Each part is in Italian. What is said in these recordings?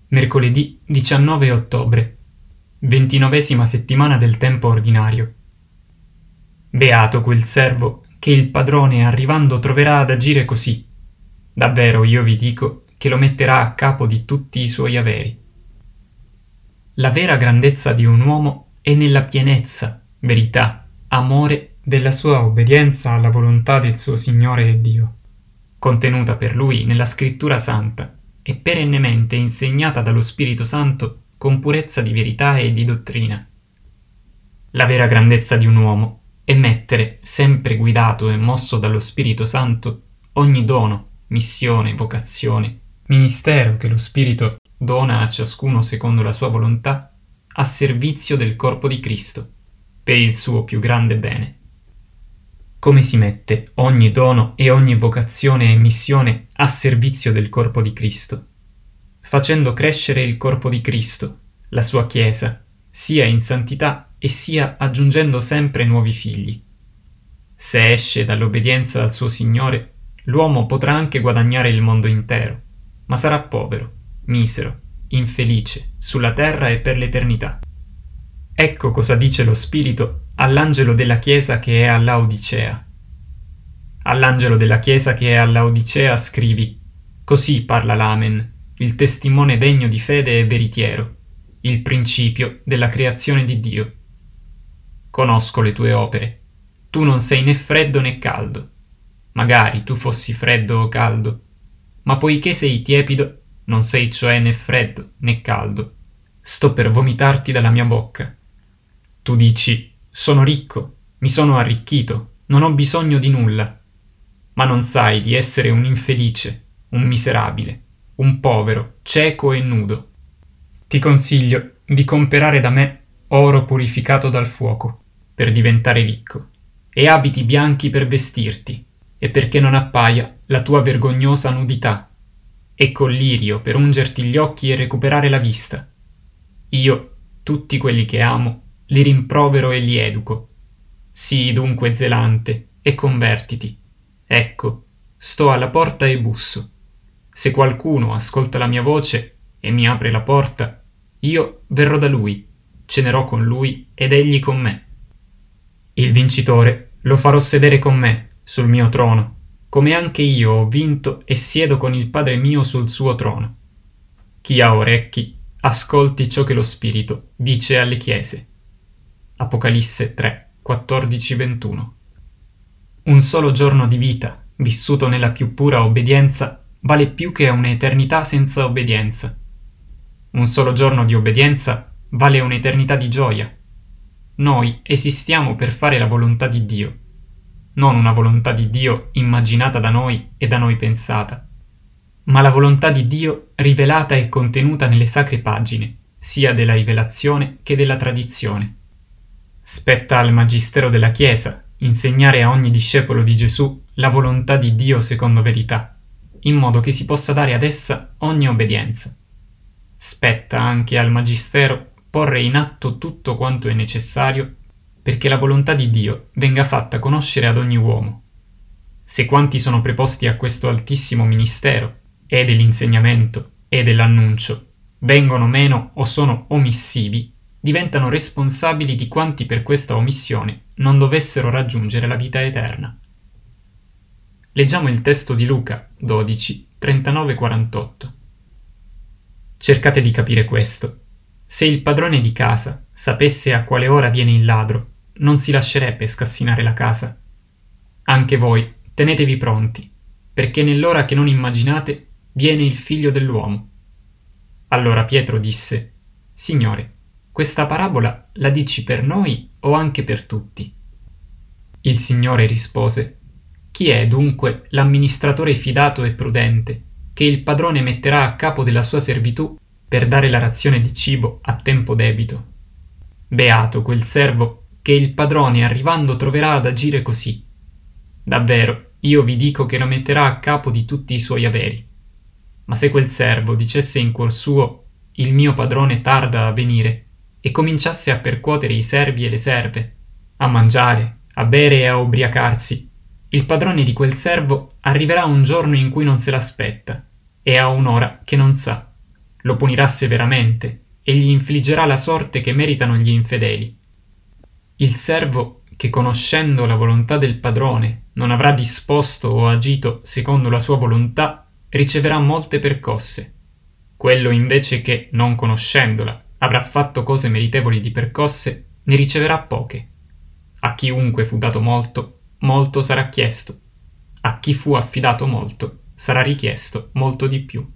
Mercoledì 19 ottobre, 29ª settimana del tempo ordinario. Beato quel servo che il padrone arrivando troverà ad agire così. Davvero io vi dico che lo metterà a capo di tutti i suoi averi. La vera grandezza di un uomo è nella pienezza, verità, amore della sua obbedienza alla volontà del suo Signore e Dio, contenuta per lui nella Scrittura Santa e perennemente insegnata dallo Spirito Santo con purezza di verità e di dottrina. La vera grandezza di un uomo è mettere, sempre guidato e mosso dallo Spirito Santo, ogni dono, missione, vocazione, ministero che lo Spirito dona a ciascuno secondo la sua volontà, a servizio del corpo di Cristo, per il suo più grande bene. Come si mette ogni dono e ogni vocazione e missione a servizio del corpo di Cristo? Facendo crescere il corpo di Cristo, la sua Chiesa, sia in santità e sia aggiungendo sempre nuovi figli. Se esce dall'obbedienza al suo Signore, l'uomo potrà anche guadagnare il mondo intero, ma sarà povero, misero, infelice, sulla terra e per l'eternità. Ecco cosa dice lo Spirito all'angelo della Chiesa che è a Laodicea. All'angelo della Chiesa che è a Laodicea scrivi: così parla l'Amen, il testimone degno di fede e veritiero, il principio della creazione di Dio. Conosco le tue opere. Tu non sei né freddo né caldo. Magari tu fossi freddo o caldo, ma poiché sei tiepido, non sei cioè né freddo né caldo. Sto per vomitarti dalla mia bocca. Tu dici: sono ricco, mi sono arricchito, non ho bisogno di nulla. Ma non sai di essere un infelice, un miserabile, un povero, cieco e nudo. Ti consiglio di comperare da me oro purificato dal fuoco, per diventare ricco, e abiti bianchi per vestirti, e perché non appaia la tua vergognosa nudità, e collirio per ungerti gli occhi e recuperare la vista. Io, tutti quelli che amo, li rimprovero e li educo. Sii dunque zelante e convertiti. Ecco, sto alla porta e busso. Se qualcuno ascolta la mia voce e mi apre la porta, io verrò da lui, cenerò con lui ed egli con me. Il vincitore lo farò sedere con me sul mio trono, come anche io ho vinto e siedo con il Padre mio sul suo trono. Chi ha orecchi, ascolti ciò che lo Spirito dice alle chiese. Apocalisse 3, 14-21. Un solo giorno di vita, vissuto nella più pura obbedienza, vale più che un'eternità senza obbedienza. Un solo giorno di obbedienza vale un'eternità di gioia. Noi esistiamo per fare la volontà di Dio, non una volontà di Dio immaginata da noi e da noi pensata, ma la volontà di Dio rivelata e contenuta nelle sacre pagine, sia della rivelazione che della tradizione. Spetta al Magistero della Chiesa insegnare a ogni discepolo di Gesù la volontà di Dio secondo verità, in modo che si possa dare ad essa ogni obbedienza. Spetta anche al Magistero porre in atto tutto quanto è necessario perché la volontà di Dio venga fatta conoscere ad ogni uomo. Se quanti sono preposti a questo altissimo ministero, e dell'insegnamento e dell'annuncio, vengono meno o sono omissivi, diventano responsabili di quanti per questa omissione non dovessero raggiungere la vita eterna. Leggiamo il testo di Luca 12, 39-48. Cercate di capire questo. Se il padrone di casa sapesse a quale ora viene il ladro, non si lascerebbe scassinare la casa. Anche voi tenetevi pronti, perché nell'ora che non immaginate viene il Figlio dell'uomo. Allora Pietro disse: Signore, questa parabola la dici per noi o anche per tutti? Il Signore rispose: Chi è dunque l'amministratore fidato e prudente, che il padrone metterà a capo della sua servitù per dare la razione di cibo a tempo debito? Beato quel servo che il padrone arrivando troverà ad agire così. Davvero, io vi dico che lo metterà a capo di tutti i suoi averi. Ma se quel servo dicesse in cuor suo: il mio padrone tarda a venire, e cominciasse a percuotere i servi e le serve, a mangiare, a bere e a ubriacarsi, il padrone di quel servo arriverà un giorno in cui non se l'aspetta, e a un'ora che non sa. lo punirà severamente e gli infliggerà la sorte che meritano gli infedeli. Il servo che, conoscendo la volontà del padrone, non avrà disposto o agito secondo la sua volontà, riceverà molte percosse. Quello invece che, non conoscendola, avrà fatto cose meritevoli di percosse, ne riceverà poche. A chiunque fu dato molto, molto sarà chiesto. A chi fu affidato molto, sarà richiesto molto di più.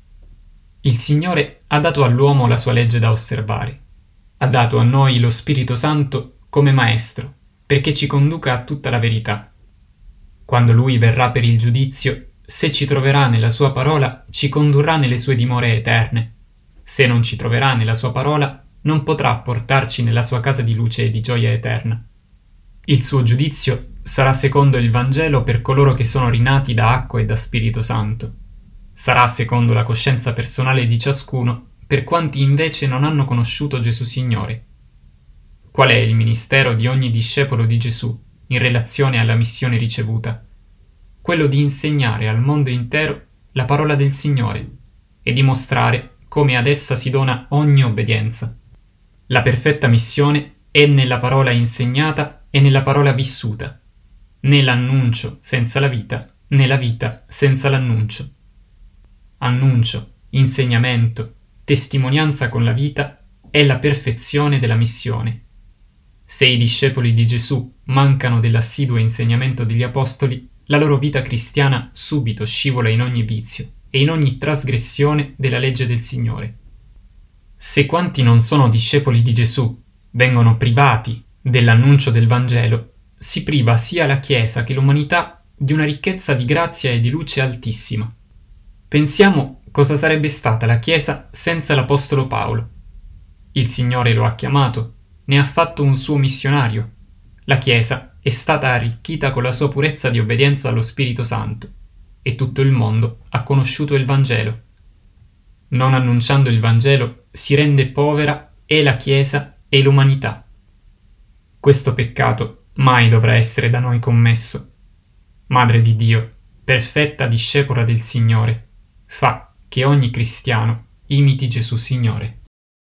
Il Signore ha dato all'uomo la sua legge da osservare. Ha dato a noi lo Spirito Santo come Maestro, perché ci conduca a tutta la verità. Quando Lui verrà per il giudizio, se ci troverà nella sua parola, ci condurrà nelle sue dimore eterne. Se non ci troverà nella sua parola, non potrà portarci nella sua casa di luce e di gioia eterna. Il suo giudizio sarà secondo il Vangelo per coloro che sono rinati da acqua e da Spirito Santo. Sarà secondo la coscienza personale di ciascuno per quanti invece non hanno conosciuto Gesù Signore. Qual è il ministero di ogni discepolo di Gesù in relazione alla missione ricevuta? Quello di insegnare al mondo intero la parola del Signore e dimostrare come ad essa si dona ogni obbedienza. La perfetta missione è nella parola insegnata e nella parola vissuta, né l'annuncio senza la vita, né la vita senza l'annuncio. Annuncio, insegnamento, testimonianza con la vita è la perfezione della missione. Se i discepoli di Gesù mancano dell'assiduo insegnamento degli apostoli, la loro vita cristiana subito scivola in ogni vizio e in ogni trasgressione della legge del Signore. Se quanti non sono discepoli di Gesù vengono privati dell'annuncio del Vangelo, si priva sia la Chiesa che l'umanità di una ricchezza di grazia e di luce altissima. Pensiamo cosa sarebbe stata la Chiesa senza l'Apostolo Paolo. Il Signore lo ha chiamato, ne ha fatto un suo missionario. La Chiesa è stata arricchita con la sua purezza di obbedienza allo Spirito Santo e tutto il mondo ha conosciuto il Vangelo. Non annunciando il Vangelo si rende povera e la Chiesa e l'umanità. Questo peccato mai dovrà essere da noi commesso. Madre di Dio, perfetta discepola del Signore, fa che ogni cristiano imiti Gesù Signore.